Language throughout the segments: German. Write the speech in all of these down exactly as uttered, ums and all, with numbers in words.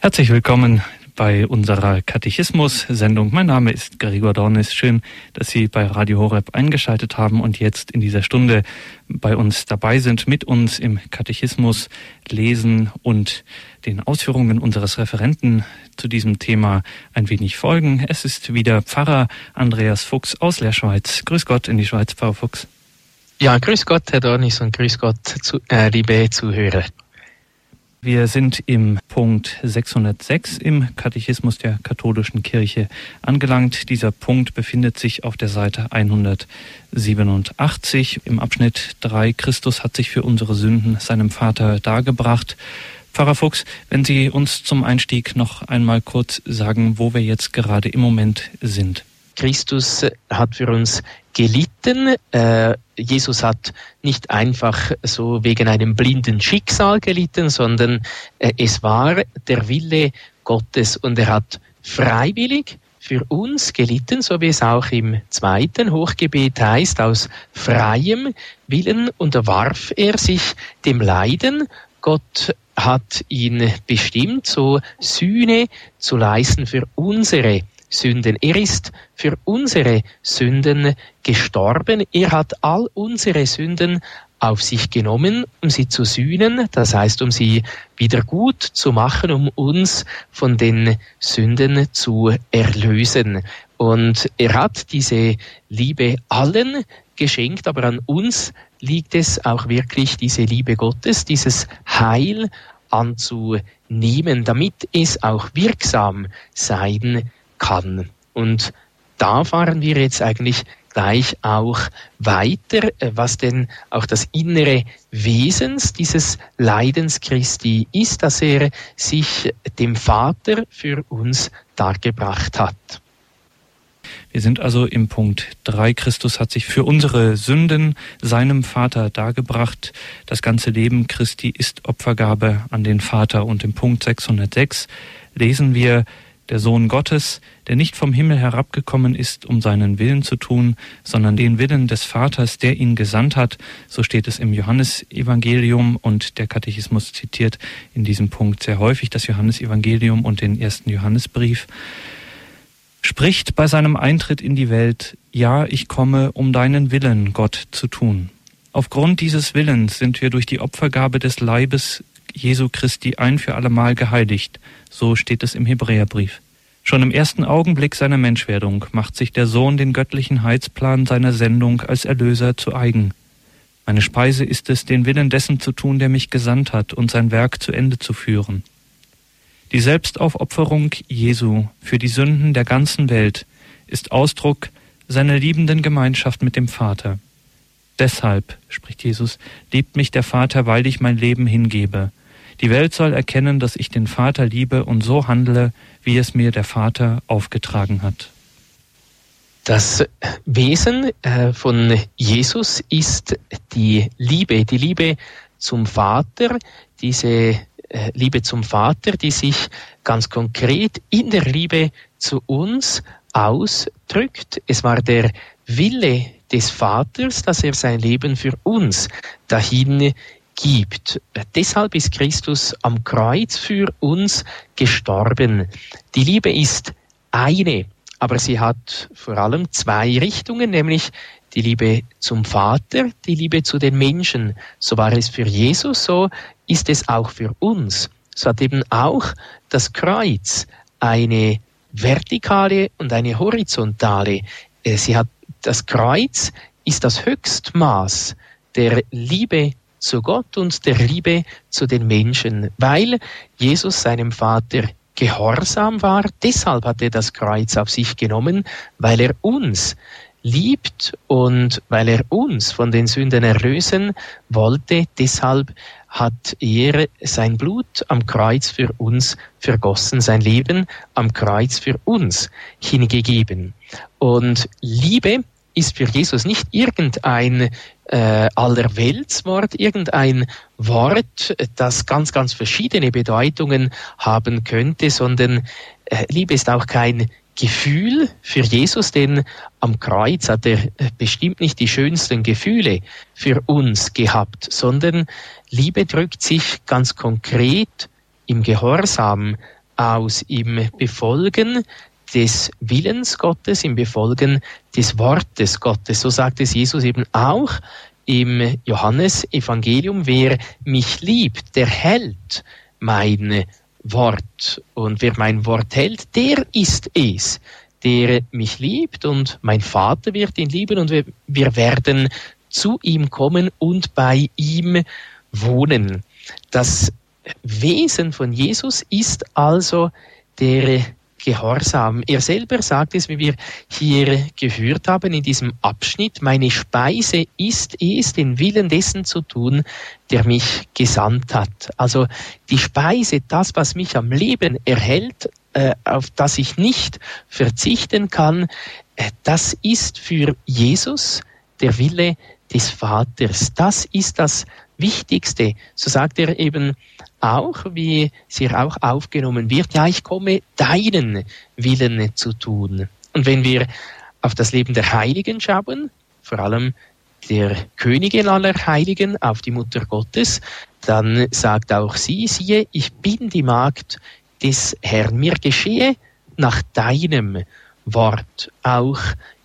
Herzlich willkommen bei unserer Katechismus-Sendung. Mein Name ist Gregor Dornis. Schön, dass Sie bei Radio Horeb eingeschaltet haben und jetzt in dieser Stunde bei uns dabei sind, mit uns im Katechismus lesen und den Ausführungen unseres Referenten zu diesem Thema ein wenig folgen. Es ist wieder Pfarrer Andreas Fuchs aus der Schweiz. Grüß Gott in die Schweiz, Pfarrer Fuchs. Ja, grüß Gott, Herr Dornis, und grüß Gott, zu, äh, liebe Zuhörer. Wir sind im Punkt sechshundertsechs im Katechismus der Katholischen Kirche angelangt. Dieser Punkt befindet sich auf der Seite hundertsiebenundachtzig im Abschnitt drei. Christus hat sich für unsere Sünden seinem Vater dargebracht. Pfarrer Fuchs, wenn Sie uns zum Einstieg noch einmal kurz sagen, wo wir jetzt gerade im Moment sind. Christus hat für uns gelitten. Äh, Jesus hat nicht einfach so wegen einem blinden Schicksal gelitten, sondern äh, es war der Wille Gottes und er hat freiwillig für uns gelitten, so wie es auch im zweiten Hochgebet heißt, aus freiem Willen unterwarf er sich dem Leiden. Gott hat ihn bestimmt, so Sühne zu leisten für unsere Sünden. Er ist für unsere Sünden gestorben. Er hat all unsere Sünden auf sich genommen, um sie zu sühnen, das heißt, um sie wieder gut zu machen, um uns von den Sünden zu erlösen. Und er hat diese Liebe allen geschenkt, aber an uns liegt es auch wirklich, diese Liebe Gottes, dieses Heil anzunehmen, damit es auch wirksam sein kann. Und da fahren wir jetzt eigentlich gleich auch weiter, was denn auch das innere Wesens dieses Leidens Christi ist, dass er sich dem Vater für uns dargebracht hat. Wir sind also im Punkt drei. Christus hat sich für unsere Sünden seinem Vater dargebracht. Das ganze Leben Christi ist Opfergabe an den Vater. Und im Punkt sechshundertsechs lesen wir: Der Sohn Gottes, der nicht vom Himmel herabgekommen ist, um seinen Willen zu tun, sondern den Willen des Vaters, der ihn gesandt hat. So steht es im Johannesevangelium, und der Katechismus zitiert in diesem Punkt sehr häufig das Johannesevangelium und den ersten Johannesbrief. Spricht bei seinem Eintritt in die Welt: Ja, ich komme, um deinen Willen, Gott, zu tun. Aufgrund dieses Willens sind wir durch die Opfergabe des Leibes Jesu Christi ein für allemal geheiligt. So steht es im Hebräerbrief. Schon im ersten Augenblick seiner Menschwerdung macht sich der Sohn den göttlichen Heilsplan seiner Sendung als Erlöser zu eigen. Meine Speise ist es, den Willen dessen zu tun, der mich gesandt hat, und sein Werk zu Ende zu führen. Die Selbstaufopferung Jesu für die Sünden der ganzen Welt ist Ausdruck seiner liebenden Gemeinschaft mit dem Vater. Deshalb, spricht Jesus, liebt mich der Vater, weil ich mein Leben hingebe. Die Welt soll erkennen, dass ich den Vater liebe und so handle, wie es mir der Vater aufgetragen hat. Das Wesen äh, von Jesus ist die Liebe, die Liebe zum Vater, diese äh, Liebe zum Vater, die sich ganz konkret in der Liebe zu uns ausdrückt. Es war der Wille des Vaters, dass er sein Leben für uns dahin gibt. Deshalb ist Christus am Kreuz für uns gestorben. Die Liebe ist eine, aber sie hat vor allem zwei Richtungen, nämlich die Liebe zum Vater, die Liebe zu den Menschen. So war es für Jesus, so ist es auch für uns. So hat eben auch das Kreuz eine vertikale und eine horizontale. Sie hat, das Kreuz ist das Höchstmaß der Liebe zu Gott und der Liebe zu den Menschen, weil Jesus seinem Vater gehorsam war. Deshalb hat er das Kreuz auf sich genommen, weil er uns liebt und weil er uns von den Sünden erlösen wollte. Deshalb hat er sein Blut am Kreuz für uns vergossen, sein Leben am Kreuz für uns hingegeben. Und Liebe ist für Jesus nicht irgendein äh, Allerweltswort, irgendein Wort, das ganz, ganz verschiedene Bedeutungen haben könnte, sondern äh, Liebe ist auch kein Gefühl für Jesus, denn am Kreuz hat er bestimmt nicht die schönsten Gefühle für uns gehabt, sondern Liebe drückt sich ganz konkret im Gehorsam aus im Befolgen des Willens Gottes, im Befolgen des Wortes Gottes. So sagt es Jesus eben auch im Johannesevangelium: Wer mich liebt, der hält mein Wort. Und wer mein Wort hält, der ist es, der mich liebt, und mein Vater wird ihn lieben, und wir, wir werden zu ihm kommen und bei ihm wohnen. Das Wesen von Jesus ist also der Gehorsam. Er selber sagt es, wie wir hier gehört haben in diesem Abschnitt: Meine Speise ist es, den Willen dessen zu tun, der mich gesandt hat. Also die Speise, das, was mich am Leben erhält, äh, auf das ich nicht verzichten kann, äh, das ist für Jesus der Wille des Vaters. Das ist das Wichtigste. So sagt er eben auch, wie es hier auch aufgenommen wird: Ja, ich komme, deinen Willen zu tun. Und wenn wir auf das Leben der Heiligen schauen, vor allem der Königin aller Heiligen, auf die Mutter Gottes, dann sagt auch sie: Siehe, ich bin die Magd des Herrn, mir geschehe nach deinem Wort. Auch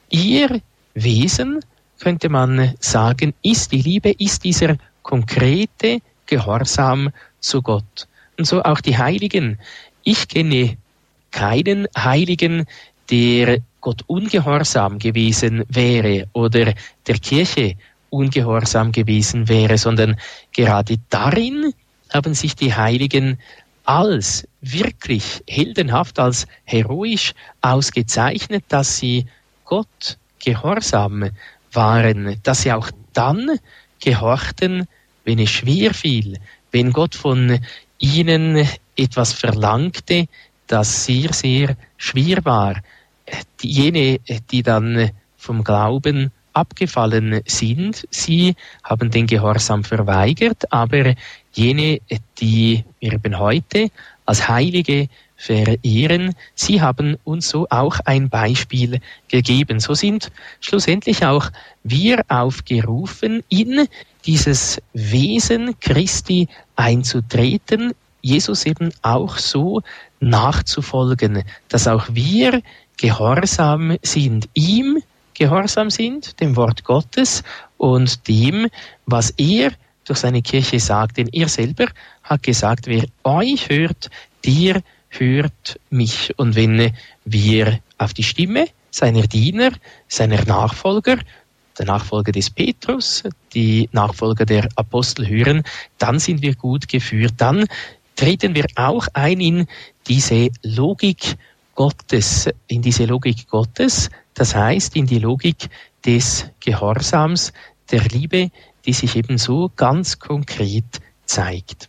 ihr Wesen, könnte man sagen, ist die Liebe, ist dieser konkrete Gehorsam zu Gott. Und so auch die Heiligen. Ich kenne keinen Heiligen, der Gott ungehorsam gewesen wäre oder der Kirche ungehorsam gewesen wäre, sondern gerade darin haben sich die Heiligen als wirklich heldenhaft, als heroisch ausgezeichnet, dass sie Gott gehorsam waren, dass sie auch dann gehorchten, wenn es schwer fiel, wenn Gott von ihnen etwas verlangte, das sehr, sehr schwer war. Die, jene, die dann vom Glauben abgefallen sind, sie haben den Gehorsam verweigert, aber jene, die wir eben heute als Heilige verehren, sie haben uns so auch ein Beispiel gegeben. So sind schlussendlich auch wir aufgerufen, in dieses Wesen Christi einzutreten, Jesus eben auch so nachzufolgen, dass auch wir gehorsam sind, ihm gehorsam sind, dem Wort Gottes und dem, was er durch seine Kirche sagt. Denn er selber hat gesagt: Wer euch hört, der hört mich. Und wenn wir auf die Stimme seiner Diener, seiner Nachfolger, der Nachfolger des Petrus, die Nachfolger der Apostel hören, dann sind wir gut geführt. Dann treten wir auch ein in diese Logik Gottes, in diese Logik Gottes, das heißt in die Logik des Gehorsams, der Liebe, die sich eben so ganz konkret zeigt.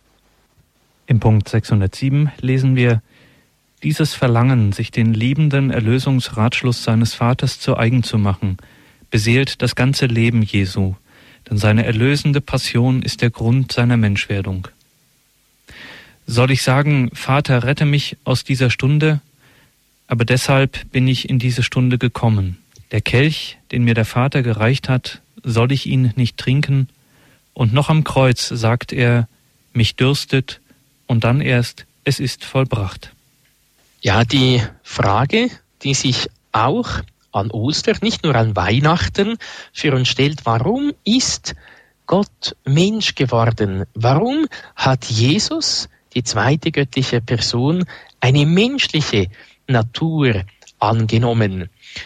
Im Punkt sechshundertsieben lesen wir: Dieses Verlangen, sich den liebenden Erlösungsratschluss seines Vaters zu eigen zu machen, beseelt das ganze Leben Jesu, denn seine erlösende Passion ist der Grund seiner Menschwerdung. Soll ich sagen: Vater, rette mich aus dieser Stunde? Aber deshalb bin ich in diese Stunde gekommen. Der Kelch, den mir der Vater gereicht hat, soll ich ihn nicht trinken? Und noch am Kreuz sagt er: Mich dürstet, und dann erst: Es ist vollbracht. Ja, die Frage, die sich auch an Ostern, nicht nur an Weihnachten für uns stellt: Warum ist Gott Mensch geworden? Warum hat Jesus, die zweite göttliche Person, eine menschliche Natur angenommen?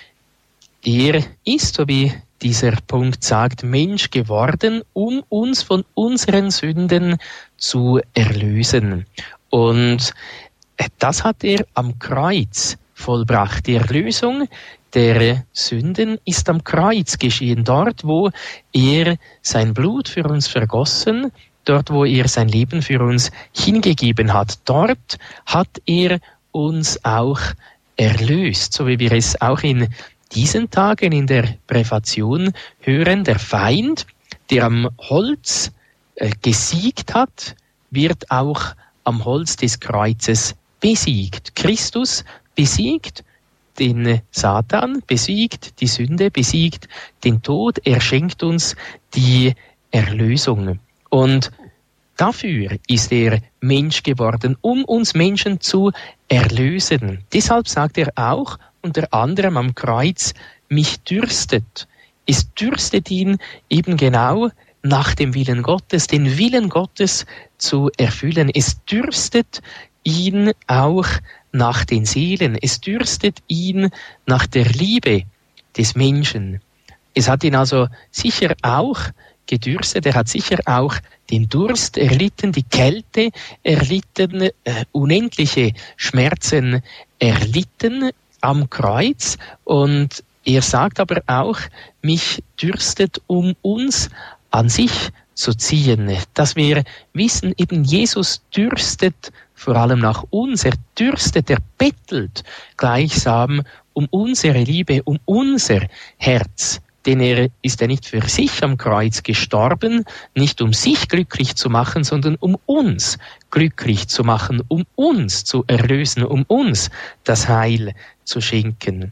Er ist, so wie dieser Punkt sagt, Mensch geworden, um uns von unseren Sünden zu erlösen. Und das hat er am Kreuz vollbracht. Die Erlösung der Sünden ist am Kreuz geschehen, dort, wo er sein Blut für uns vergossen, dort, wo er sein Leben für uns hingegeben hat. Dort hat er uns auch erlöst, so wie wir es auch in diesen Tagen in der Präfation hören. Der Feind, der am Holz äh, gesiegt hat, wird auch am Holz des Kreuzes besiegt. Christus besiegt den Satan, besiegt die Sünde, besiegt den Tod. Er schenkt uns die Erlösung. Und Dafür ist er Mensch geworden, um uns Menschen zu erlösen. Deshalb sagt er auch unter anderem am Kreuz, mich dürstet. Es dürstet ihn eben genau nach dem Willen Gottes, den Willen Gottes zu erfüllen. Es dürstet ihn auch nach den Seelen. Es dürstet ihn nach der Liebe des Menschen. Es hat ihn also sicher auch gedürstet, er hat sicher auch den Durst erlitten, die Kälte erlitten, äh, unendliche Schmerzen erlitten am Kreuz. Und er sagt aber auch, mich dürstet, um uns an sich zu ziehen. Dass wir wissen, eben Jesus dürstet vor allem nach uns. Er dürstet, er bettelt gleichsam um unsere Liebe, um unser Herz. Denn er ist ja nicht für sich am Kreuz gestorben, nicht um sich glücklich zu machen, sondern um uns glücklich zu machen, um uns zu erlösen, um uns das Heil zu schenken.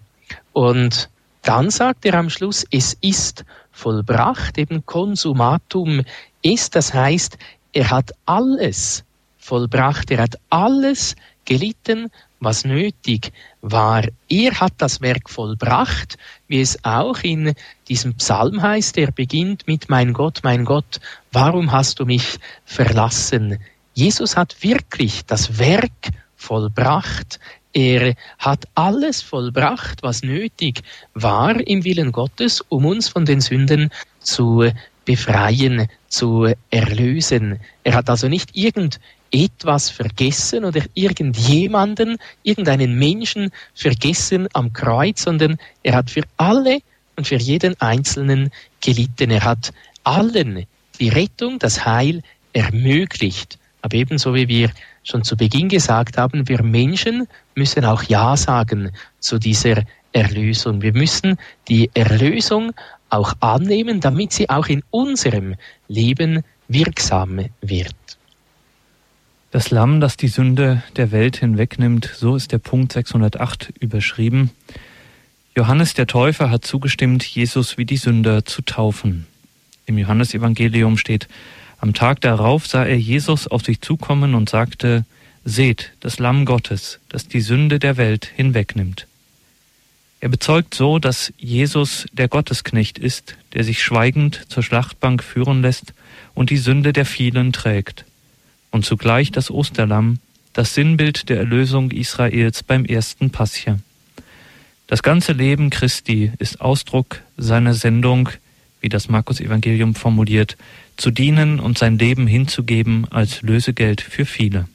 Und dann sagt er am Schluss, es ist vollbracht, eben consumatum est, das heißt, er hat alles vollbracht, er hat alles gelitten, was nötig war. Er hat das Werk vollbracht, wie es auch in diesem Psalm heißt, der beginnt mit Mein Gott, mein Gott, warum hast du mich verlassen? Jesus hat wirklich das Werk vollbracht. Er hat alles vollbracht, was nötig war im Willen Gottes, um uns von den Sünden zu befreien, zu erlösen. Er hat also nicht irgendetwas vergessen oder irgendjemanden, irgendeinen Menschen vergessen am Kreuz, sondern er hat für alle und für jeden Einzelnen gelitten. Er hat allen die Rettung, das Heil ermöglicht. Aber ebenso wie wir schon zu Beginn gesagt haben, wir Menschen müssen auch Ja sagen zu dieser Erlösung. Wir müssen die Erlösung auch annehmen, damit sie auch in unserem Leben wirksam wird. Das Lamm, das die Sünde der Welt hinwegnimmt, so ist der Punkt sechshundertacht überschrieben. Johannes der Täufer hat zugestimmt, Jesus wie die Sünder zu taufen. Im Johannesevangelium steht, am Tag darauf sah er Jesus auf sich zukommen und sagte, seht, das Lamm Gottes, das die Sünde der Welt hinwegnimmt. Er bezeugt so, dass Jesus der Gottesknecht ist, der sich schweigend zur Schlachtbank führen lässt und die Sünde der vielen trägt. Und zugleich das Osterlamm, das Sinnbild der Erlösung Israels beim ersten Pascha. Das ganze Leben Christi ist Ausdruck seiner Sendung, wie das Markus-Evangelium formuliert, zu dienen und sein Leben hinzugeben als Lösegeld für viele.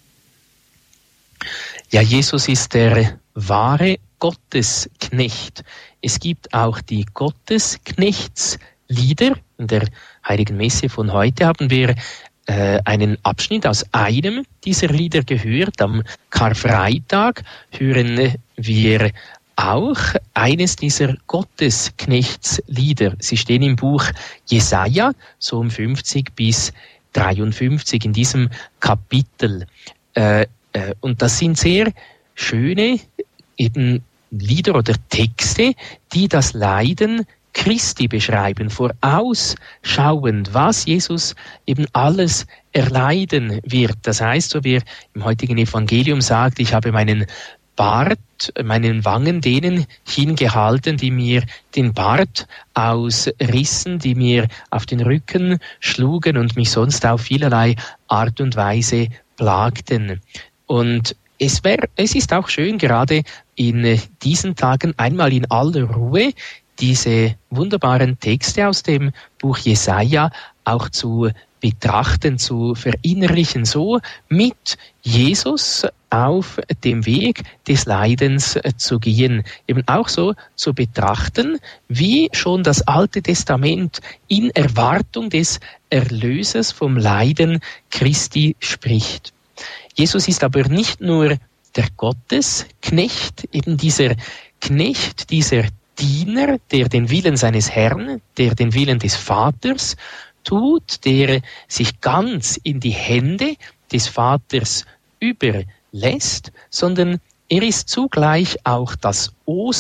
Ja, Jesus ist der wahre Gottesknecht. Es gibt auch die Gottesknechtslieder. In der Heiligen Messe von heute haben wir äh, einen Abschnitt aus einem dieser Lieder gehört. Am Karfreitag hören wir auch eines dieser Gottesknechtslieder. Sie stehen im Buch Jesaja, so um fünfzig bis dreiundfünfzig in diesem Kapitel. Äh, äh, und das sind sehr schöne eben Lieder oder Texte, die das Leiden Christi beschreiben, vorausschauend, was Jesus eben alles erleiden wird. Das heißt, so wie er im heutigen Evangelium sagt, ich habe meinen Bart, meinen Wangen denen hingehalten, die mir den Bart ausrissen, die mir auf den Rücken schlugen und mich sonst auf vielerlei Art und Weise plagten. Und es wär, es ist auch schön, gerade in diesen Tagen einmal in aller Ruhe diese wunderbaren Texte aus dem Buch Jesaja auch zu betrachten, zu verinnerlichen, so mit Jesus auf dem Weg des Leidens zu gehen. Eben auch so zu betrachten, wie schon das Alte Testament in Erwartung des Erlösers vom Leiden Christi spricht. Jesus ist aber nicht nur der Gottesknecht, eben dieser Knecht, dieser Diener, der den Willen seines Herrn, der den Willen des Vaters tut, der sich ganz in die Hände des Vaters überlässt, sondern er ist zugleich auch das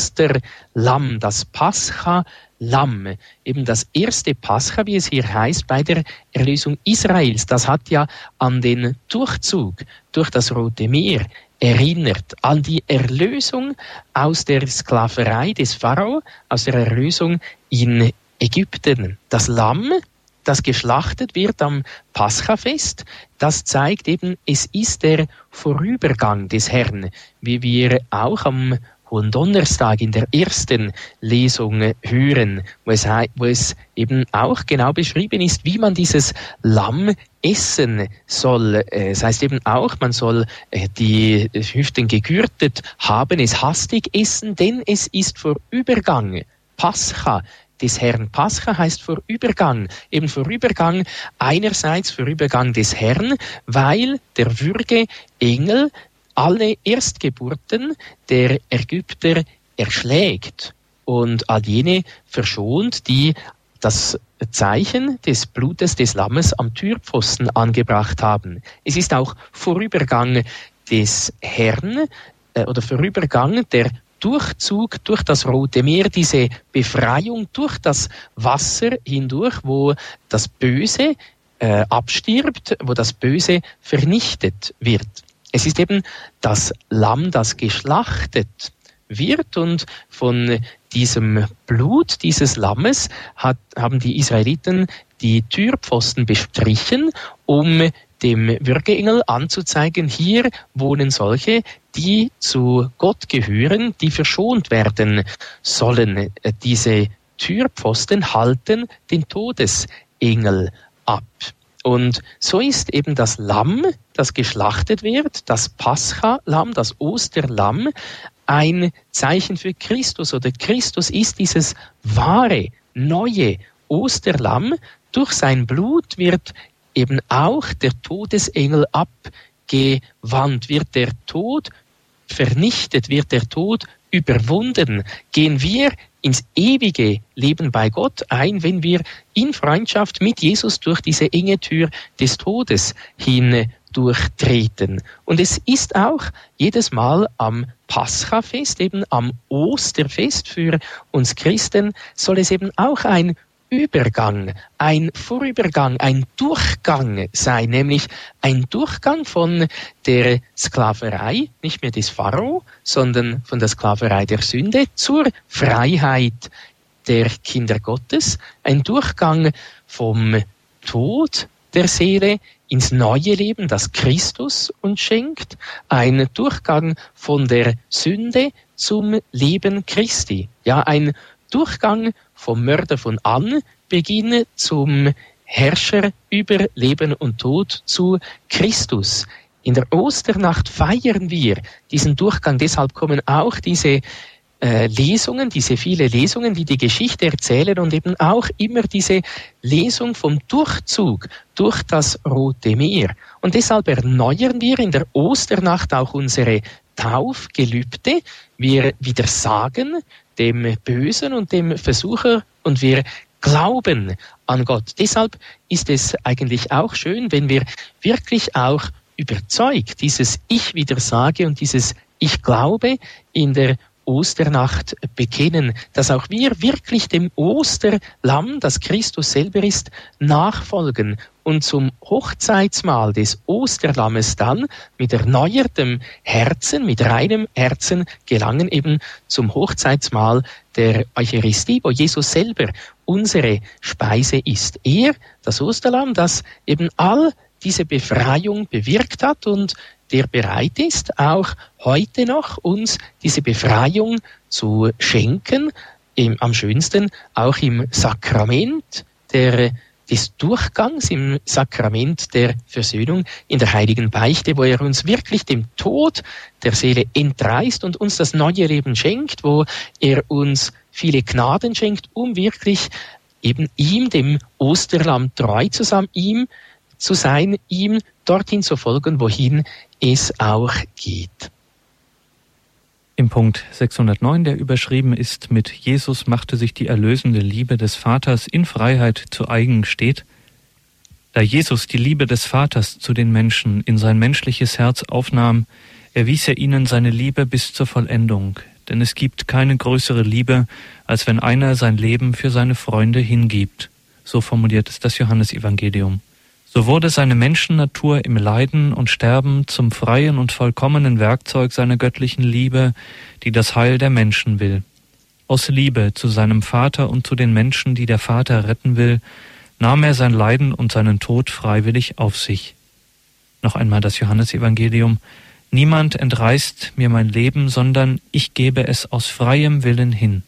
Osterlamm, das Pascha-Lamm, eben das erste Pascha, wie es hier heißt, bei der Erlösung Israels. Das hat ja an den Durchzug durch das Rote Meer erinnert, an die Erlösung aus der Sklaverei des Pharao, aus der Erlösung in Ägypten. Das Lamm, das geschlachtet wird am Paschafest, das zeigt eben, es ist der Vorübergang des Herrn, wie wir auch am Hohen Donnerstag in der ersten Lesung hören, wo es, wo es eben auch genau beschrieben ist, wie man dieses Lamm essen soll. Es heißt eben auch, man soll die Hüften gegürtet haben, es hastig essen, denn es ist Vorübergang. Pascha des Herrn. Pascha heißt Vorübergang. Eben Vorübergang, einerseits Vorübergang des Herrn, weil der Würgeengel alle Erstgeburten der Ägypter erschlägt und all jene verschont, die das Zeichen des Blutes des Lammes am Türpfosten angebracht haben. Es ist auch Vorübergang des Herrn äh, oder Vorübergang der Durchzug durch das Rote Meer, diese Befreiung durch das Wasser hindurch, wo das Böse äh, abstirbt, wo das Böse vernichtet wird. Es ist eben das Lamm, das geschlachtet wird, und von diesem Blut dieses Lammes hat, haben die Israeliten die Türpfosten bestrichen, um dem Würgeengel anzuzeigen, hier wohnen solche, die zu Gott gehören, die verschont werden sollen. Diese Türpfosten halten den Todesengel ab. Und so ist eben das Lamm, das geschlachtet wird, das Pascha-Lamm, das Osterlamm, ein Zeichen für Christus, oder Christus ist dieses wahre, neue Osterlamm. Durch sein Blut wird eben auch der Todesengel abgewandt, wird der Tod vernichtet, wird der Tod überwunden. Gehen wir ins ewige Leben bei Gott ein, wenn wir in Freundschaft mit Jesus durch diese enge Tür des Todes hindurchtreten. Und es ist auch jedes Mal am Paschafest, eben am Osterfest für uns Christen, soll es eben auch ein Übergang, ein Vorübergang, ein Durchgang sein, nämlich ein Durchgang von der Sklaverei, nicht mehr des Pharao, sondern von der Sklaverei der Sünde zur Freiheit der Kinder Gottes, ein Durchgang vom Tod der Seele ins neue Leben, das Christus uns schenkt, ein Durchgang von der Sünde zum Leben Christi, ja, ein Durchgang vom Mörder von Anbeginn zum Herrscher über Leben und Tod zu Christus. In der Osternacht feiern wir diesen Durchgang, deshalb kommen auch diese äh, Lesungen, diese viele Lesungen, die die Geschichte erzählen, und eben auch immer diese Lesung vom Durchzug durch das Rote Meer. Und deshalb erneuern wir in der Osternacht auch unsere Taufgelübde. Wir widersagen dem Bösen und dem Versucher, und wir glauben an Gott. Deshalb ist es eigentlich auch schön, wenn wir wirklich auch überzeugt dieses Ich widersage und dieses Ich glaube in der Osternacht bekennen, dass auch wir wirklich dem Osterlamm, das Christus selber ist, nachfolgen und zum Hochzeitsmahl des Osterlammes dann mit erneuertem Herzen, mit reinem Herzen gelangen eben zum Hochzeitsmahl der Eucharistie, wo Jesus selber unsere Speise ist. Er, das Osterlamm, das eben all diese Befreiung bewirkt hat und der bereit ist, auch heute noch uns diese Befreiung zu schenken, im, am schönsten auch im Sakrament der, des Durchgangs, im Sakrament der Versöhnung, in der heiligen Beichte, wo er uns wirklich dem Tod der Seele entreißt und uns das neue Leben schenkt, wo er uns viele Gnaden schenkt, um wirklich eben ihm, dem Osterlamm, treu zu sein, ihm zu sein, ihm dorthin zu folgen, wohin es auch geht. Im Punkt sechshundertneun, der überschrieben ist mit Jesus machte sich die erlösende Liebe des Vaters in Freiheit zu eigen, steht: Da Jesus die Liebe des Vaters zu den Menschen in sein menschliches Herz aufnahm, erwies er ihnen seine Liebe bis zur Vollendung. Denn es gibt keine größere Liebe, als wenn einer sein Leben für seine Freunde hingibt. So formuliert es das Johannesevangelium. So wurde seine Menschennatur im Leiden und Sterben zum freien und vollkommenen Werkzeug seiner göttlichen Liebe, die das Heil der Menschen will. Aus Liebe zu seinem Vater und zu den Menschen, die der Vater retten will, nahm er sein Leiden und seinen Tod freiwillig auf sich. Noch einmal das Johannesevangelium. Niemand entreißt mir mein Leben, sondern ich gebe es aus freiem Willen hin.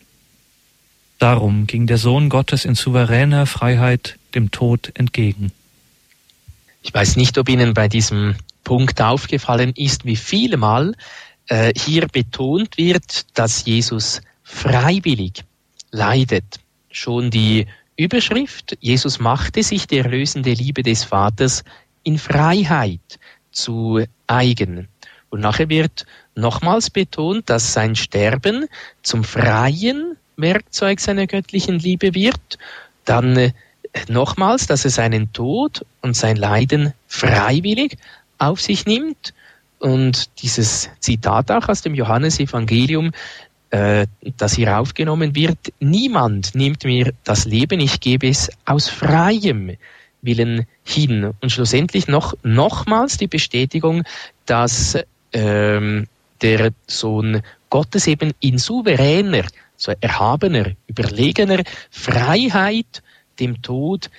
Darum ging der Sohn Gottes in souveräner Freiheit dem Tod entgegen. Ich weiß nicht, ob Ihnen bei diesem Punkt aufgefallen ist, wie vielmal äh, hier betont wird, dass Jesus freiwillig leidet. Schon die Überschrift, Jesus machte sich die erlösende Liebe des Vaters in Freiheit zu eigen. Und nachher wird nochmals betont, dass sein Sterben zum freien Werkzeug seiner göttlichen Liebe wird. Dann äh, nochmals, dass er seinen Tod und sein Leiden freiwillig auf sich nimmt. Und dieses Zitat auch aus dem Johannesevangelium, äh, das hier aufgenommen wird: Niemand nimmt mir das Leben, ich gebe es aus freiem Willen hin. Und schlussendlich noch nochmals die Bestätigung, dass ähm, der Sohn Gottes eben in souveräner, so erhabener, überlegener Freiheit dem Tod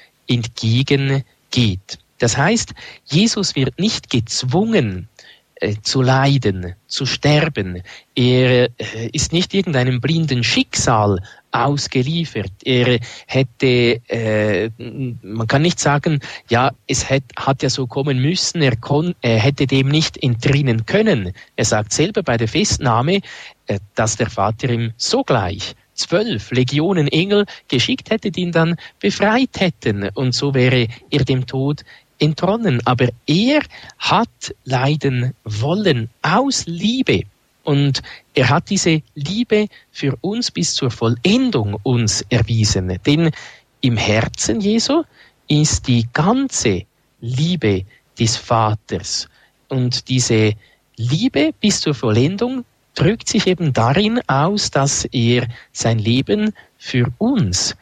entgegengeht. Das heißt, Jesus wird nicht gezwungen äh, zu leiden, zu sterben. Er äh, ist nicht irgendeinem blinden Schicksal ausgeliefert. Er hätte, äh, man kann nicht sagen, ja, es hat, hat ja so kommen müssen, er, kon, er hätte dem nicht entrinnen können. Er sagt selber bei der Festnahme, äh, dass der Vater ihm sogleich zwölf Legionen Engel geschickt hätte, die ihn dann befreit hätten. Und so wäre er dem Tod entronnen. Aber er hat leiden wollen aus Liebe. Und er hat diese Liebe für uns bis zur Vollendung uns erwiesen. Denn im Herzen Jesu ist die ganze Liebe des Vaters. Und diese Liebe bis zur Vollendung drückt sich eben darin aus, dass er sein Leben für uns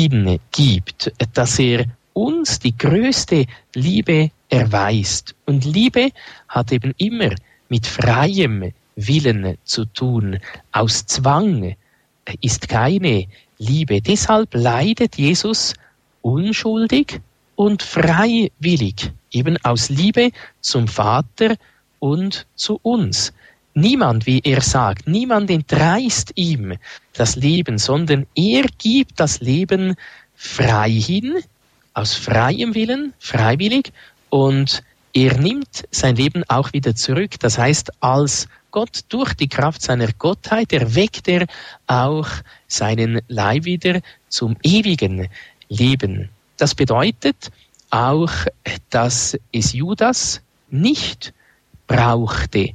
hingibt, dass er uns die größte Liebe erweist. Und Liebe hat eben immer mit freiem Willen zu tun. Aus Zwang ist keine Liebe. Deshalb leidet Jesus unschuldig und freiwillig, eben aus Liebe zum Vater und zu uns. Niemand, wie er sagt, niemand entreißt ihm das Leben, sondern er gibt das Leben frei hin, aus freiem Willen, freiwillig, und er nimmt sein Leben auch wieder zurück. Das heißt, als Gott durch die Kraft seiner Gottheit erweckt er auch seinen Leib wieder zum ewigen Leben. Das bedeutet auch, dass es Judas nicht brauchte,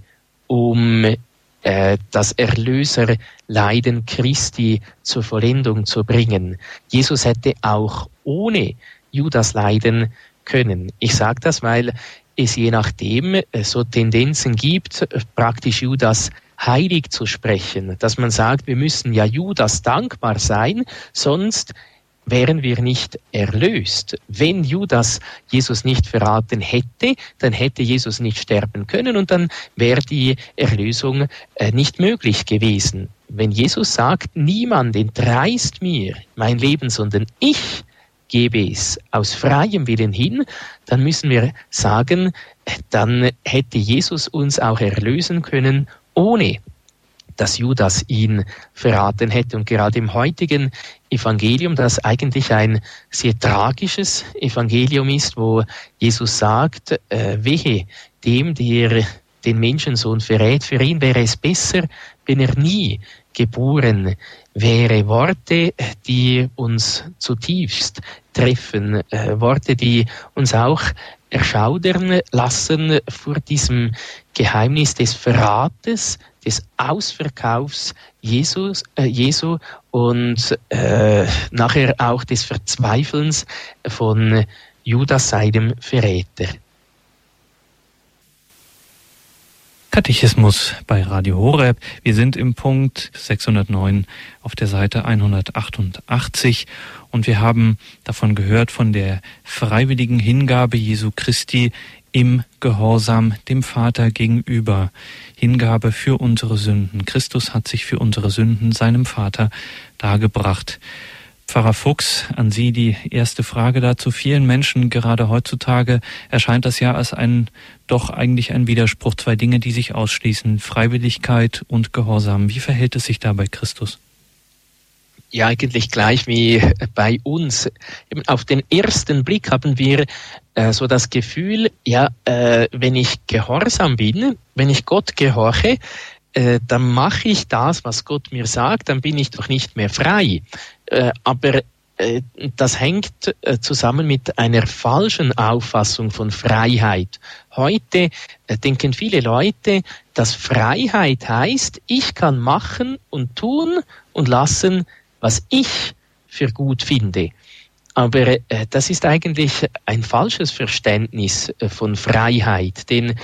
um äh, das Erlöserleiden Christi zur Vollendung zu bringen. Jesus hätte auch ohne Judas leiden können. Ich sage das, weil es je nachdem äh, so Tendenzen gibt, äh, praktisch Judas heilig zu sprechen, dass man sagt, wir müssen ja Judas dankbar sein, sonst wären wir nicht erlöst. Wenn Judas Jesus nicht verraten hätte, dann hätte Jesus nicht sterben können und dann wäre die Erlösung äh, nicht möglich gewesen. Wenn Jesus sagt, niemand entreißt mir mein Leben, sondern ich gebe es aus freiem Willen hin, dann müssen wir sagen, dann hätte Jesus uns auch erlösen können, ohne dass Judas ihn verraten hätte. Und gerade im heutigen Evangelium, das eigentlich ein sehr tragisches Evangelium ist, wo Jesus sagt, äh, wehe dem, der den Menschensohn verrät, für ihn wäre es besser, wenn er nie geboren wäre. Worte, die uns zutiefst treffen, äh, Worte, die uns auch erschaudern lassen vor diesem Geheimnis des Verrates, des Ausverkaufs Jesus, äh, Jesu und äh, nachher auch des Verzweifelns von Judas, seinem Verräter. Katechismus bei Radio Horeb. Wir sind im Punkt sechshundertneun auf der Seite hundertachtundachtzig und wir haben davon gehört, von der freiwilligen Hingabe Jesu Christi im Gehorsam dem Vater gegenüber. Hingabe für unsere Sünden. Christus hat sich für unsere Sünden seinem Vater dargebracht. Pfarrer Fuchs, an Sie die erste Frage dazu. Vielen Menschen, gerade heutzutage, erscheint das ja als ein, doch eigentlich ein Widerspruch. Zwei Dinge, die sich ausschließen. Freiwilligkeit und Gehorsam. Wie verhält es sich da bei Christus? Ja, eigentlich gleich wie bei uns. Eben auf den ersten Blick haben wir äh, so das Gefühl, ja, äh, wenn ich gehorsam bin, wenn ich Gott gehorche, äh, dann mache ich das, was Gott mir sagt, dann bin ich doch nicht mehr frei. Äh, aber äh, das hängt äh, zusammen mit einer falschen Auffassung von Freiheit. Heute äh, denken viele Leute, dass Freiheit heißt, ich kann machen und tun und lassen, was ich für gut finde. Aber äh, das ist eigentlich ein falsches Verständnis äh, von Freiheit. Denn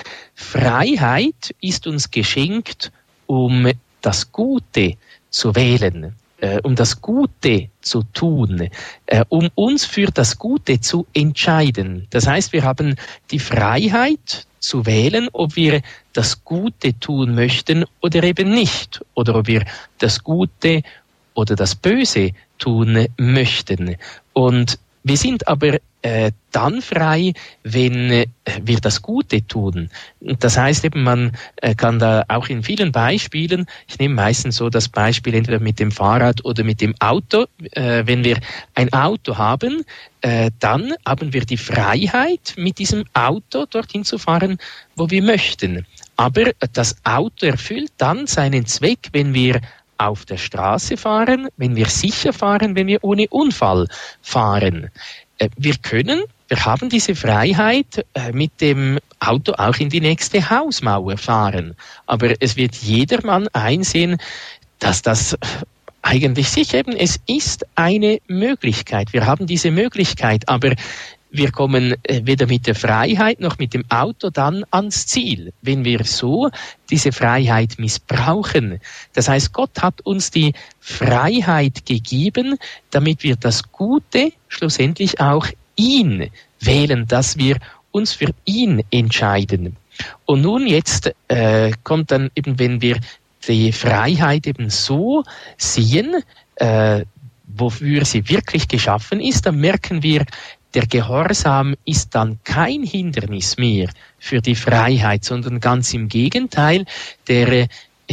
Freiheit ist uns geschenkt, um das Gute zu wählen, äh, um das Gute zu tun, äh, um uns für das Gute zu entscheiden. Das heißt, wir haben die Freiheit zu wählen, ob wir das Gute tun möchten oder eben nicht, oder ob wir das Gute oder das Böse tun möchten. Und wir sind aber äh, dann frei, wenn äh, wir das Gute tun. Und das heißt eben, man äh, kann da auch in vielen Beispielen, ich nehme meistens so das Beispiel entweder mit dem Fahrrad oder mit dem Auto, äh, wenn wir ein Auto haben, äh, dann haben wir die Freiheit, mit diesem Auto dorthin zu fahren, wo wir möchten. Aber das Auto erfüllt dann seinen Zweck, wenn wir auf der Straße fahren, wenn wir sicher fahren, wenn wir ohne Unfall fahren. Wir können, wir haben diese Freiheit, mit dem Auto auch in die nächste Hausmauer fahren. Aber es wird jedermann einsehen, dass das eigentlich sich eben, es ist eine Möglichkeit. Wir haben diese Möglichkeit, aber wir kommen weder mit der Freiheit noch mit dem Auto dann ans Ziel, wenn wir so diese Freiheit missbrauchen. Das heißt, Gott hat uns die Freiheit gegeben, damit wir das Gute schlussendlich auch ihn wählen, dass wir uns für ihn entscheiden. Und nun jetzt äh, kommt dann eben, wenn wir die Freiheit eben so sehen, äh, wofür sie wirklich geschaffen ist, dann merken wir, der Gehorsam ist dann kein Hindernis mehr für die Freiheit, sondern ganz im Gegenteil, der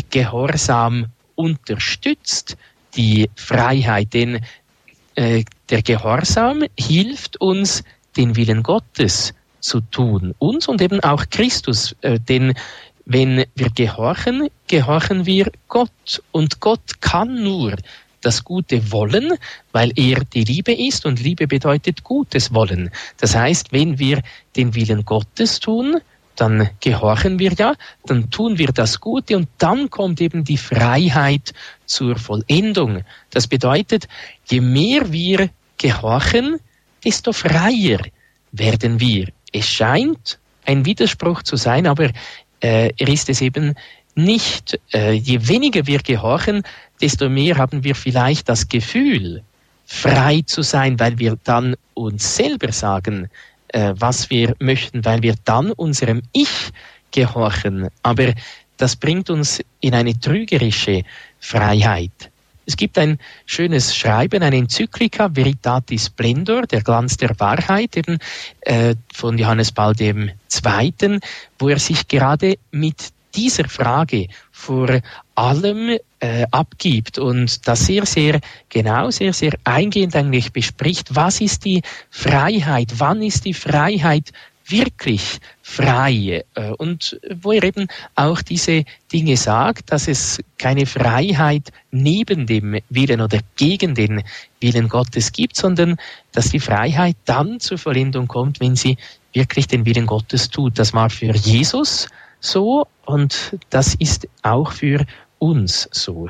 Gehorsam unterstützt die Freiheit, denn äh, der Gehorsam hilft uns, den Willen Gottes zu tun, uns und eben auch Christus, äh, denn wenn wir gehorchen, gehorchen wir Gott und Gott kann nur das Gute wollen, weil er die Liebe ist und Liebe bedeutet Gutes wollen. Das heißt, wenn wir den Willen Gottes tun, dann gehorchen wir ja, dann tun wir das Gute und dann kommt eben die Freiheit zur Vollendung. Das bedeutet, je mehr wir gehorchen, desto freier werden wir. Es scheint ein Widerspruch zu sein, aber äh, er ist es eben nicht. Äh, je weniger wir gehorchen, desto mehr haben wir vielleicht das Gefühl, frei zu sein, weil wir dann uns selber sagen, äh, was wir möchten, weil wir dann unserem Ich gehorchen. Aber das bringt uns in eine trügerische Freiheit. Es gibt ein schönes Schreiben, eine Enzyklika, Veritatis Splendor, der Glanz der Wahrheit, eben äh, von Johannes Paul der Zweite., wo er sich gerade mit dieser Frage vor allem äh, abgibt und das sehr, sehr genau, sehr, sehr eingehend eigentlich bespricht, was ist die Freiheit, wann ist die Freiheit wirklich frei, äh, und wo er eben auch diese Dinge sagt, dass es keine Freiheit neben dem Willen oder gegen den Willen Gottes gibt, sondern dass die Freiheit dann zur Vollendung kommt, wenn sie wirklich den Willen Gottes tut. Das war für Jesus so und das ist auch für uns so.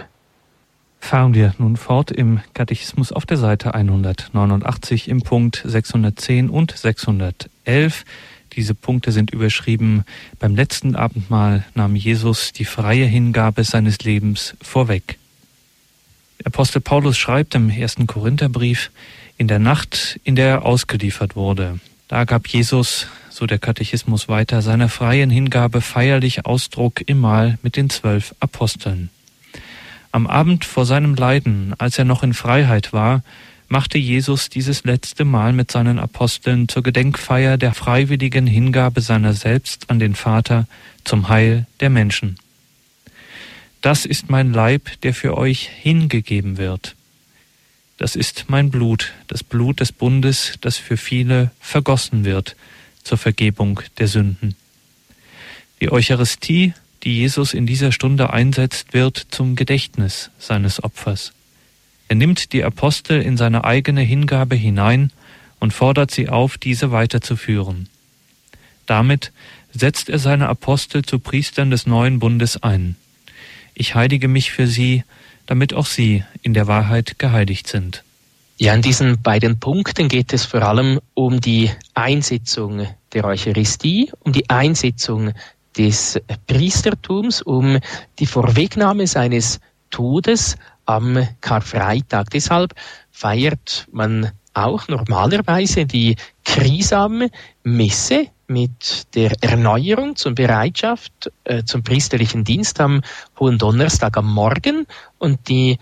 Fahren wir nun fort im Katechismus auf der Seite hundertneunundachtzig im Punkt sechshundertzehn und sechshundertelf. Diese Punkte sind überschrieben: Beim letzten Abendmahl nahm Jesus die freie Hingabe seines Lebens vorweg. Der Apostel Paulus schreibt im ersten Korintherbrief: In der Nacht, in der er ausgeliefert wurde, da gab Jesus, so der Katechismus weiter, seiner freien Hingabe feierlich Ausdruck im Mahl mit den zwölf Aposteln. Am Abend vor seinem Leiden, als er noch in Freiheit war, machte Jesus dieses letzte Mal mit seinen Aposteln zur Gedenkfeier der freiwilligen Hingabe seiner selbst an den Vater zum Heil der Menschen. Das ist mein Leib, der für euch hingegeben wird. Das ist mein Blut, das Blut des Bundes, das für viele vergossen wird zur Vergebung der Sünden. Die Eucharistie, die Jesus in dieser Stunde einsetzt, wird zum Gedächtnis seines Opfers. Er nimmt die Apostel in seine eigene Hingabe hinein und fordert sie auf, diese weiterzuführen. Damit setzt er seine Apostel zu Priestern des neuen Bundes ein. Ich heilige mich für sie, damit auch sie in der Wahrheit geheiligt sind. Ja, in diesen beiden Punkten geht es vor allem um die Einsetzung der Eucharistie, um die Einsetzung des Priestertums, um die Vorwegnahme seines Todes am Karfreitag. Deshalb feiert man auch normalerweise die Krisam-Messe mit der Erneuerung zur Bereitschaft äh, zum priesterlichen Dienst am Hohen Donnerstag am Morgen und die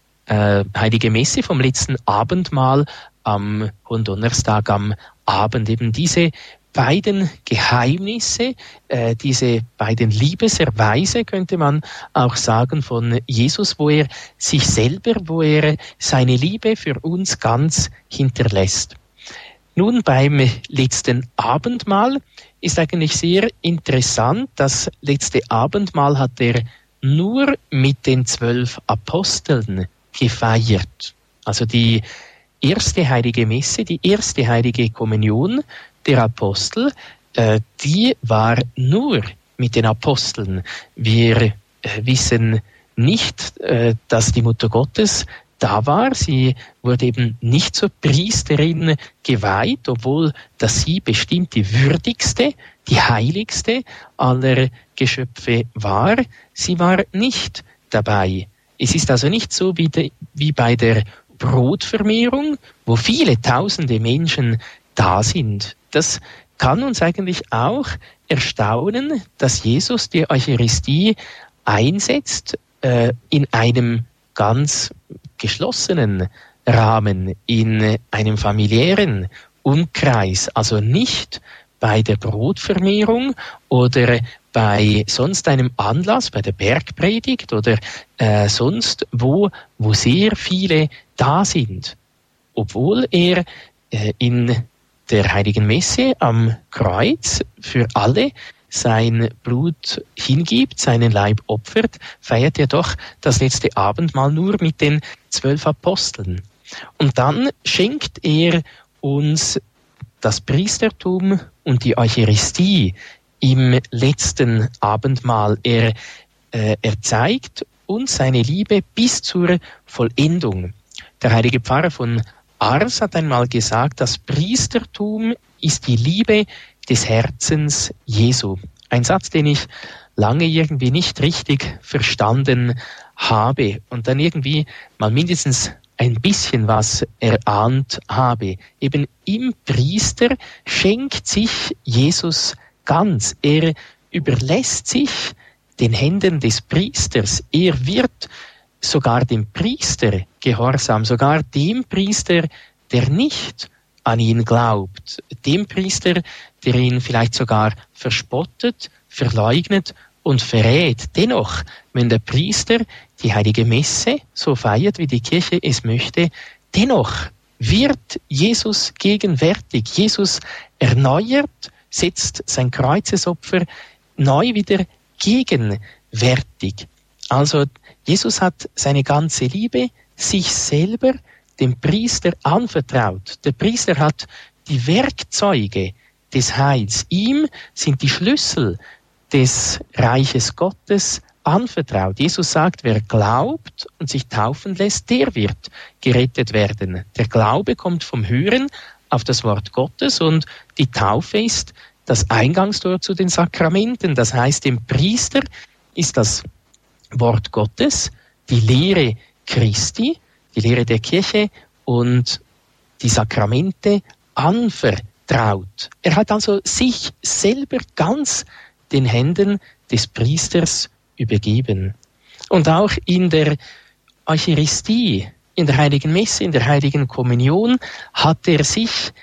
äh, Heilige Messe vom letzten Abendmahl am Hohen Donnerstag am Abend. Eben diese beiden Geheimnisse, äh, diese beiden Liebeserweise, könnte man auch sagen, von Jesus, wo er sich selber, wo er seine Liebe für uns ganz hinterlässt. Nun, beim letzten Abendmahl ist eigentlich sehr interessant. Das letzte Abendmahl hat er nur mit den zwölf Aposteln gefeiert. Also die erste heilige Messe, die erste heilige Kommunion der Apostel, äh, die war nur mit den Aposteln. Wir äh, wissen nicht, äh, dass die Mutter Gottes da war. Sie wurde eben nicht zur Priesterin geweiht, obwohl dass sie bestimmt die würdigste, die heiligste aller Geschöpfe war. Sie war nicht dabei. Es ist also nicht so wie, de, wie bei der Brotvermehrung, wo viele tausende Menschen da sind. Das kann uns eigentlich auch erstaunen, dass Jesus die Eucharistie einsetzt äh, in einem ganz geschlossenen Rahmen, in einem familiären Umkreis, also nicht bei der Brotvermehrung oder bei sonst einem Anlass, bei der Bergpredigt oder äh, sonst wo, wo sehr viele da sind, obwohl er äh, in der Heiligen Messe am Kreuz für alle sein Blut hingibt, seinen Leib opfert, feiert er doch das letzte Abendmahl nur mit den zwölf Aposteln. Und dann schenkt er uns das Priestertum und die Eucharistie im letzten Abendmahl. Er, äh, er zeigt uns seine Liebe bis zur Vollendung. Der heilige Pfarrer von Ars hat einmal gesagt, das Priestertum ist die Liebe des Herzens Jesu. Ein Satz, den ich lange irgendwie nicht richtig verstanden habe und dann irgendwie mal mindestens ein bisschen was erahnt habe. Eben im Priester schenkt sich Jesus ganz. Er überlässt sich den Händen des Priesters. Er wird sogar dem Priester gehorsam, sogar dem Priester, der nicht an ihn glaubt, dem Priester, der ihn vielleicht sogar verspottet, verleugnet und verrät. Dennoch, wenn der Priester die heilige Messe so feiert, wie die Kirche es möchte, dennoch wird Jesus gegenwärtig. Jesus erneuert, setzt sein Kreuzesopfer neu wieder gegenwärtig. Also Jesus hat seine ganze Liebe sich selber dem Priester anvertraut. Der Priester hat die Werkzeuge des Heils. Ihm sind die Schlüssel des Reiches Gottes anvertraut. Jesus sagt, wer glaubt und sich taufen lässt, der wird gerettet werden. Der Glaube kommt vom Hören auf das Wort Gottes und die Taufe ist das Eingangstor zu den Sakramenten. Das heißt, dem Priester ist das Wort Gottes, die Lehre Christi, die Lehre der Kirche und die Sakramente anvertraut. Er hat also sich selber ganz den Händen des Priesters übergeben. Und auch in der Eucharistie, in der Heiligen Messe, in der Heiligen Kommunion hat er sich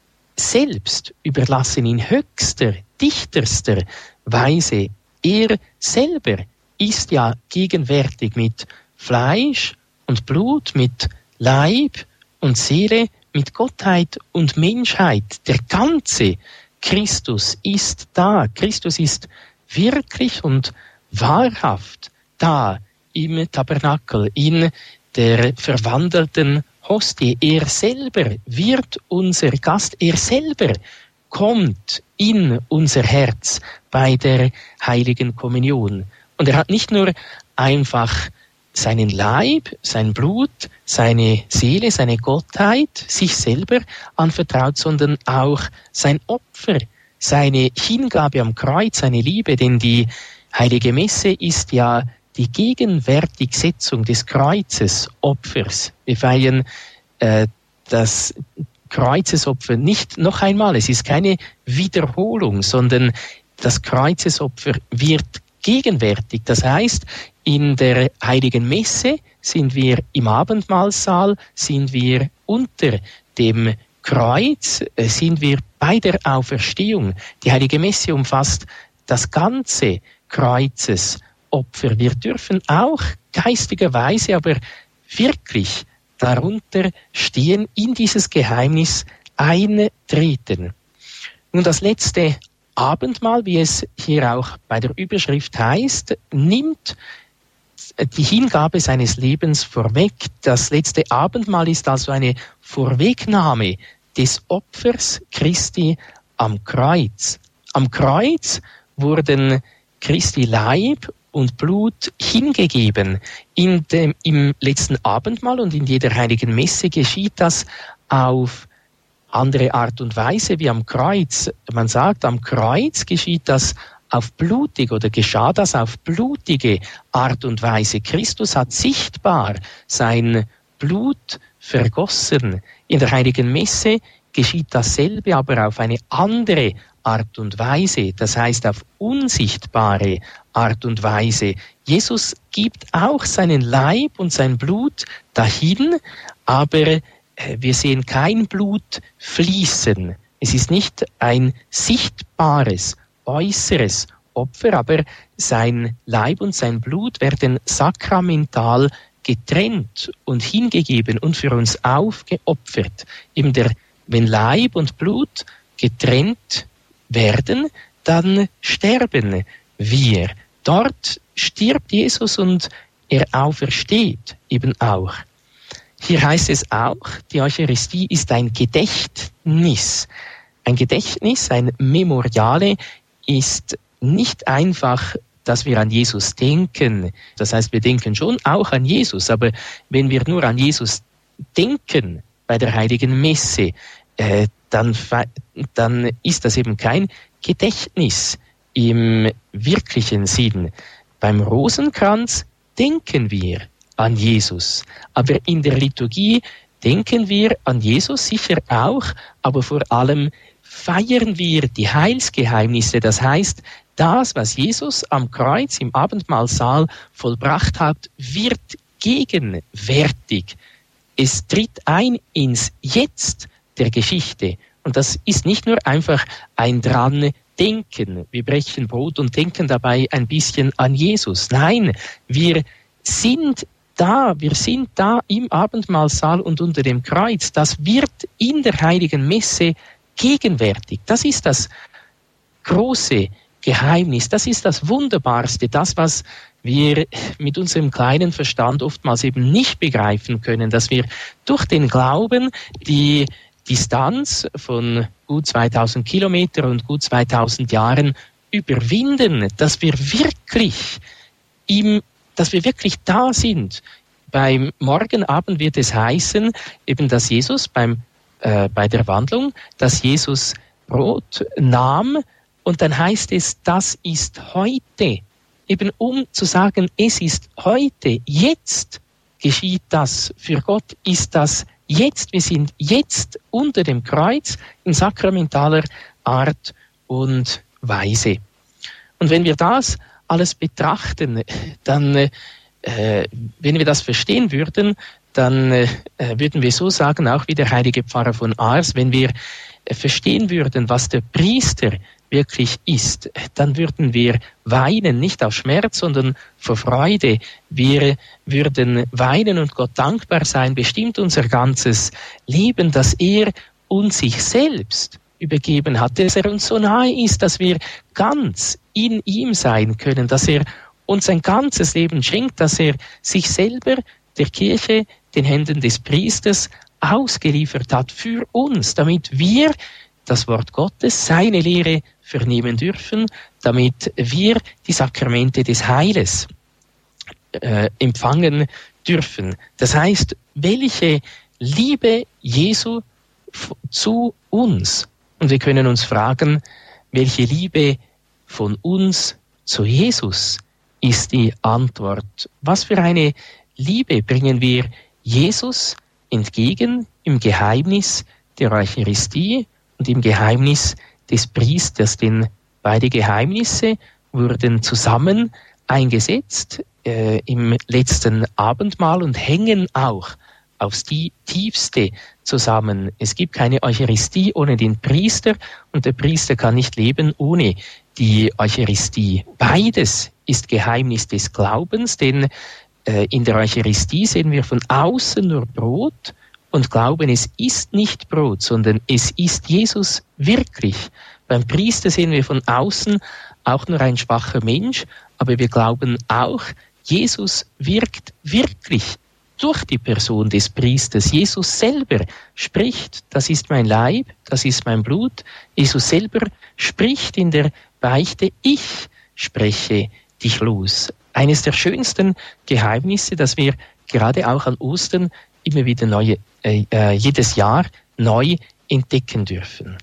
selbst überlassen in höchster, dichterster Weise. Er selber ist ja gegenwärtig mit Fleisch und Blut, mit Leib und Seele, mit Gottheit und Menschheit. Der ganze Christus ist da. Christus ist wirklich und wahrhaft da im Tabernakel, in der verwandelten Hostie. Er selber wird unser Gast. Er selber kommt in unser Herz bei der Heiligen Kommunion. Und er hat nicht nur einfach seinen Leib, sein Blut, seine Seele, seine Gottheit sich selber anvertraut, sondern auch sein Opfer, seine Hingabe am Kreuz, seine Liebe. Denn die Heilige Messe ist ja die Gegenwärtigsetzung des Kreuzesopfers. Wir feiern äh, das Kreuzesopfer nicht noch einmal. Es ist keine Wiederholung, sondern das Kreuzesopfer wird gegenwärtig. Das heißt, in der Heiligen Messe sind wir im Abendmahlsaal, sind wir unter dem Kreuz, äh, sind wir bei der Auferstehung. Die Heilige Messe umfasst das ganze Kreuzesopfer. Opfer. Wir dürfen auch geistigerweise, aber wirklich darunter stehen, in dieses Geheimnis eintreten. Nun, das letzte Abendmahl, wie es hier auch bei der Überschrift heißt, nimmt die Hingabe seines Lebens vorweg. Das letzte Abendmahl ist also eine Vorwegnahme des Opfers Christi am Kreuz. Am Kreuz wurden Christi Leib und Blut hingegeben. In dem, im letzten Abendmahl und in jeder Heiligen Messe geschieht das auf andere Art und Weise wie am Kreuz. Man sagt, am Kreuz geschieht das auf blutig oder geschah das auf blutige Art und Weise. Christus hat sichtbar sein Blut vergossen. In der Heiligen Messe geschieht dasselbe, aber auf eine andere Art und Weise, das heißt auf unsichtbare Art und Weise. Jesus gibt auch seinen Leib und sein Blut dahin, aber wir sehen kein Blut fließen. Es ist nicht ein sichtbares, äußeres Opfer, aber sein Leib und sein Blut werden sakramental getrennt und hingegeben und für uns aufgeopfert. Eben der, wenn Leib und Blut getrennt werden, dann sterben wir. Dort stirbt Jesus und er aufersteht eben auch. Hier heißt es auch, die Eucharistie ist ein Gedächtnis. Ein Gedächtnis, ein Memoriale ist nicht einfach, dass wir an Jesus denken. Das heißt, wir denken schon auch an Jesus, aber wenn wir nur an Jesus denken bei der Heiligen Messe, äh, dann, dann ist das eben kein Gedächtnis im wirklichen Sinn. Beim Rosenkranz denken wir an Jesus, aber in der Liturgie denken wir an Jesus sicher auch, aber vor allem feiern wir die Heilsgeheimnisse. Das heißt, das, was Jesus am Kreuz im Abendmahlsaal vollbracht hat, wird gegenwärtig. Es tritt ein ins Jetzt der Geschichte. Und das ist nicht nur einfach ein dran Denken. Wir brechen Brot und denken dabei ein bisschen an Jesus. Nein, wir sind da, wir sind da im Abendmahlsaal und unter dem Kreuz. Das wird in der Heiligen Messe gegenwärtig. Das ist das große Geheimnis. Das ist das Wunderbarste, das, was wir mit unserem kleinen Verstand oftmals eben nicht begreifen können, dass wir durch den Glauben die Distanz von gut zweitausend Kilometer und gut zweitausend Jahren überwinden, dass wir wirklich im, dass wir wirklich da sind. Beim Morgenabend wird es heißen, eben, dass Jesus beim, äh, bei der Wandlung, dass Jesus Brot nahm, Und dann heißt es, das ist heute. Eben um zu sagen, es ist heute, jetzt geschieht das. Für Gott ist das jetzt. Wir sind jetzt unter dem Kreuz in sakramentaler Art und Weise. Und wenn wir das alles betrachten, dann, äh, wenn wir das verstehen würden, dann äh, würden wir so sagen, auch wie der heilige Pfarrer von Ars, wenn wir äh, verstehen würden, was der Priester wirklich ist, dann würden wir weinen, nicht aus Schmerz, sondern vor Freude. Wir würden weinen und Gott dankbar sein, bestimmt unser ganzes Leben, dass er uns sich selbst übergeben hat, dass er uns so nahe ist, dass wir ganz in ihm sein können, dass er uns ein ganzes Leben schenkt, dass er sich selber der Kirche, den Händen des Priesters ausgeliefert hat für uns, damit wir das Wort Gottes, seine Lehre vernehmen dürfen, damit wir die Sakramente des Heiles äh, empfangen dürfen. Das heißt, welche Liebe Jesu f- zu uns. Und wir können uns fragen, welche Liebe von uns zu Jesus ist die Antwort. Was für eine Liebe bringen wir Jesus entgegen im Geheimnis der Eucharistie und im Geheimnis des Priesters, denn beide Geheimnisse wurden zusammen eingesetzt äh, im letzten Abendmahl und hängen auch aufs Tiefste zusammen. Es gibt keine Eucharistie ohne den Priester und der Priester kann nicht leben ohne die Eucharistie. Beides ist Geheimnis des Glaubens, denn äh, in der Eucharistie sehen wir von außen nur Brot und glauben, es ist nicht Brot, sondern es ist Jesus wirklich. Beim Priester sehen wir von außen auch nur ein schwacher Mensch, aber wir glauben auch, Jesus wirkt wirklich durch die Person des Priesters. Jesus selber spricht, das ist mein Leib, das ist mein Blut. Jesus selber spricht in der Beichte, ich spreche dich los. Eines der schönsten Geheimnisse, das wir gerade auch an Ostern immer wieder neue, äh, jedes Jahr neu entdecken dürfen.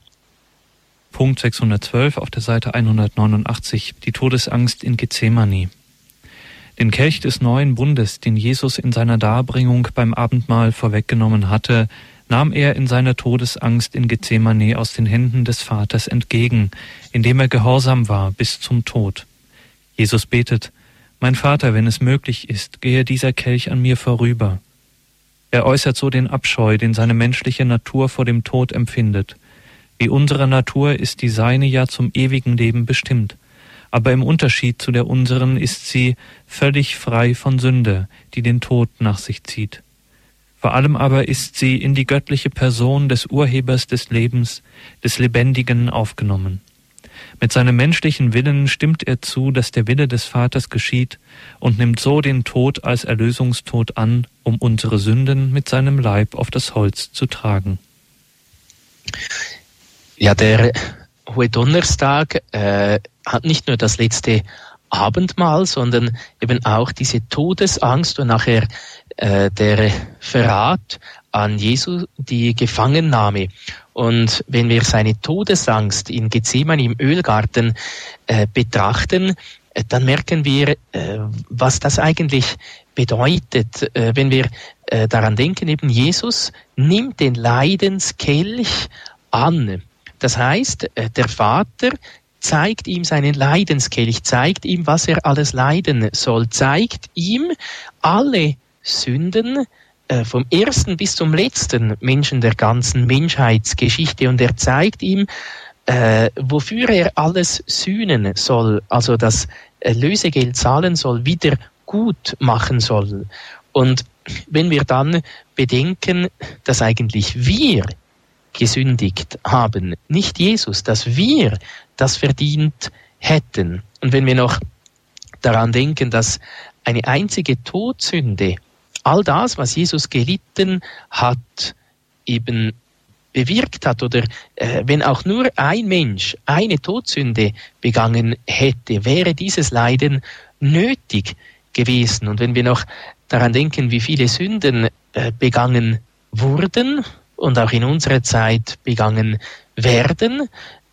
Punkt sechshundertzwölf auf der Seite hundertneunundachtzig, die Todesangst in Gethsemane. Den Kelch des neuen Bundes, den Jesus in seiner Darbringung beim Abendmahl vorweggenommen hatte, nahm er in seiner Todesangst in Gethsemane aus den Händen des Vaters entgegen, indem er gehorsam war bis zum Tod. Jesus betet, mein Vater, wenn es möglich ist, gehe dieser Kelch an mir vorüber. Er äußert so den Abscheu, den seine menschliche Natur vor dem Tod empfindet. Wie unsere Natur ist die seine ja zum ewigen Leben bestimmt. Aber im Unterschied zu der unseren ist sie völlig frei von Sünde, die den Tod nach sich zieht. Vor allem aber ist sie in die göttliche Person des Urhebers des Lebens, des Lebendigen aufgenommen. Mit seinem menschlichen Willen stimmt er zu, dass der Wille des Vaters geschieht und nimmt so den Tod als Erlösungstod an, um unsere Sünden mit seinem Leib auf das Holz zu tragen. Ja, der Hohe Donnerstag äh, hat nicht nur das letzte Abendmahl, sondern eben auch diese Todesangst und nachher äh, der Verrat an Jesu, die Gefangennahme. Und wenn wir seine Todesangst in Gethsemane im Ölgarten äh, betrachten, äh, dann merken wir, äh, was das eigentlich bedeutet. Äh, wenn wir äh, daran denken, eben Jesus nimmt den Leidenskelch an. Das heißt, äh, der Vater zeigt ihm seinen Leidenskelch, zeigt ihm, was er alles leiden soll, zeigt ihm alle Sünden äh, vom ersten bis zum letzten Menschen der ganzen Menschheitsgeschichte und er zeigt ihm, äh, wofür er alles sühnen soll, also das äh, Lösegeld zahlen soll, wieder gut machen soll. Und wenn wir dann bedenken, dass eigentlich wir gesündigt haben, nicht Jesus, dass wir das verdient hätten. Und wenn wir noch daran denken, dass eine einzige Todsünde all das, was Jesus gelitten hat, eben bewirkt hat, oder äh, wenn auch nur ein Mensch eine Todsünde begangen hätte, wäre dieses Leiden nötig gewesen. Und wenn wir noch daran denken, wie viele Sünden äh, begangen wurden und auch in unserer Zeit begangen werden,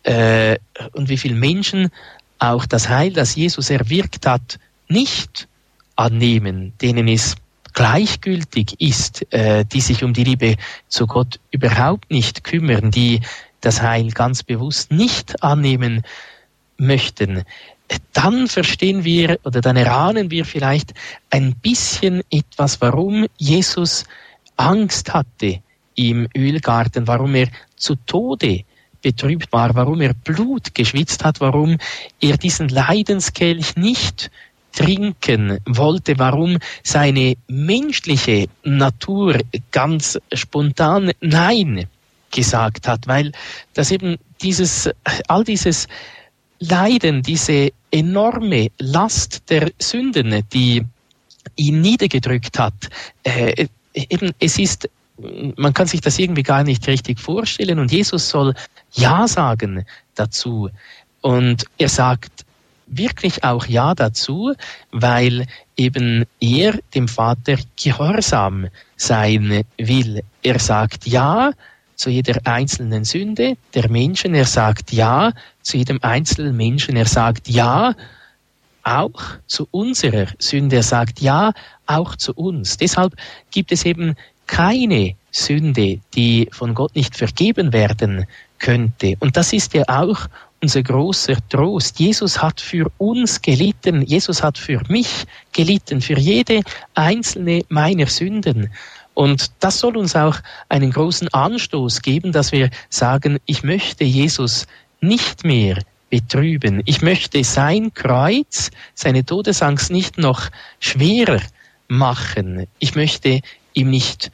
äh, und wie viele Menschen auch das Heil, das Jesus erwirkt hat, nicht annehmen, denen es gleichgültig ist, äh, die sich um die Liebe zu Gott überhaupt nicht kümmern, die das Heil ganz bewusst nicht annehmen möchten, dann verstehen wir oder dann erahnen wir vielleicht ein bisschen etwas, warum Jesus Angst hatte im Ölgarten, warum er zu Tode betrübt war, warum er Blut geschwitzt hat, warum er diesen Leidenskelch nicht trinken wollte, warum seine menschliche Natur ganz spontan Nein gesagt hat, weil das eben dieses, all dieses Leiden, diese enorme Last der Sünden, die ihn niedergedrückt hat, äh, eben es ist, man kann sich das irgendwie gar nicht richtig vorstellen und Jesus soll Ja sagen dazu und er sagt wirklich auch Ja dazu, weil eben er dem Vater gehorsam sein will. Er sagt Ja zu jeder einzelnen Sünde der Menschen, er sagt Ja zu jedem einzelnen Menschen, er sagt Ja auch zu unserer Sünde, er sagt Ja auch zu uns. Deshalb gibt es eben keine Sünde, die von Gott nicht vergeben werden könnte. Und das ist ja auch unser großer Trost. Jesus hat für uns gelitten, Jesus hat für mich gelitten, für jede einzelne meiner Sünden. Und das soll uns auch einen großen Anstoß geben, dass wir sagen, ich möchte Jesus nicht mehr betrüben. Ich möchte sein Kreuz, seine Todesangst nicht noch schwerer machen. Ich möchte ihm nicht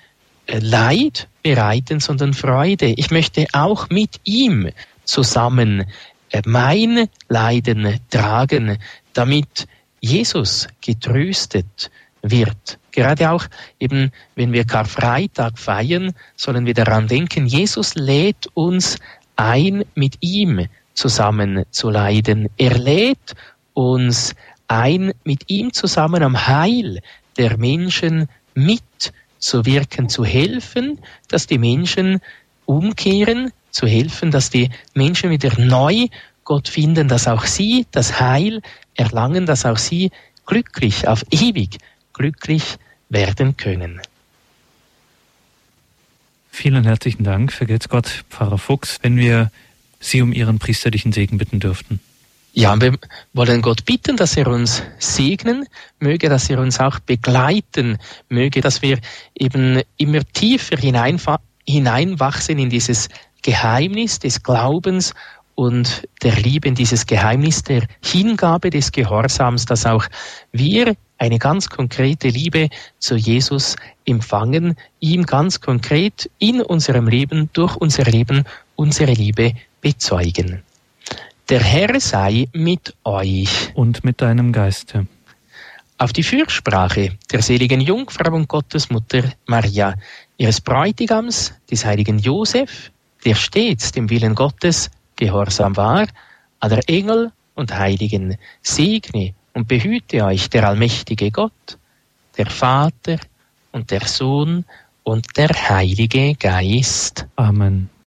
Leid bereiten, sondern Freude. Ich möchte auch mit ihm zusammen mein Leiden tragen, damit Jesus getröstet wird. Gerade auch eben, wenn wir Karfreitag feiern, sollen wir daran denken, Jesus lädt uns ein, mit ihm zusammen zu leiden. Er lädt uns ein, mit ihm zusammen am Heil der Menschen mitzuwirken, zu helfen, dass die Menschen umkehren, zu helfen, dass die Menschen wieder neu Gott finden, dass auch sie das Heil erlangen, dass auch sie glücklich, auf ewig glücklich werden können. Vielen herzlichen Dank, vergelt's Gott, Pfarrer Fuchs, wenn wir Sie um Ihren priesterlichen Segen bitten dürften. Ja, wir wollen Gott bitten, dass er uns segnen möge, dass er uns auch begleiten möge, dass wir eben immer tiefer hineinfa- hineinwachsen in dieses Geheimnis des Glaubens und der Liebe, in dieses Geheimnis der Hingabe, des Gehorsams, dass auch wir eine ganz konkrete Liebe zu Jesus empfangen, ihm ganz konkret in unserem Leben, durch unser Leben, unsere Liebe bezeugen. Der Herr sei mit euch. Und mit deinem Geiste. Auf die Fürsprache der seligen Jungfrau und Gottesmutter Maria, ihres Bräutigams, des heiligen Josef, der stets dem Willen Gottes gehorsam war, aller Engel und Heiligen, segne und behüte euch der allmächtige Gott, der Vater und der Sohn und der Heilige Geist. Amen.